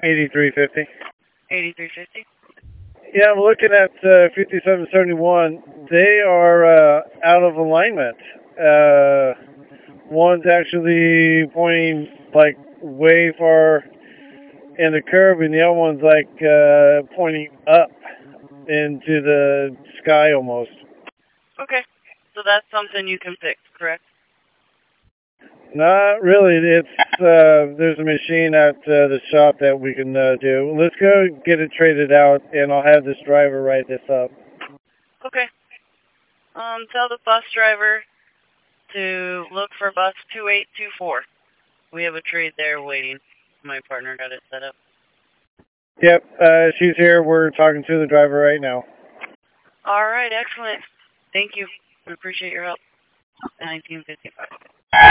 8350. 8350. Yeah, I'm looking at 5771. They are out of alignment. One's actually pointing like way far in the curve, and the other one's like pointing up into the sky almost. Okay. So that's something you can fix, correct? Not really. It's there's a machine at the shop that we can do. Let's go get it traded out, and I'll have this driver write this up. Okay. Tell the bus driver to look for bus 2824. We have a trade there waiting. My partner got it set up. Yep, she's here. We're talking to the driver right now. All right, excellent. Thank you. We appreciate your help. 1955.